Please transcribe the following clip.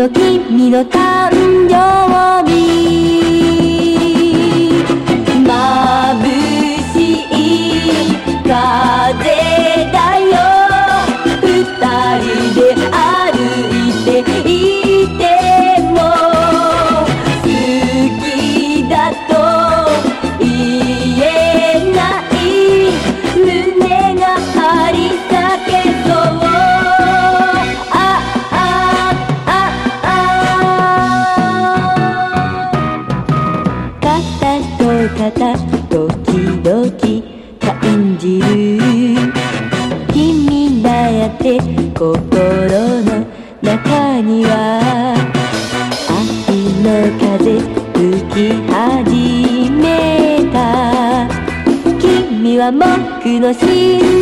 の誕生日眩しい風だよ二人で歩いていても好きだと言えない胸が張り裂けそう肩時々感じる君だって心の中には秋の風吹き始めた君は僕の真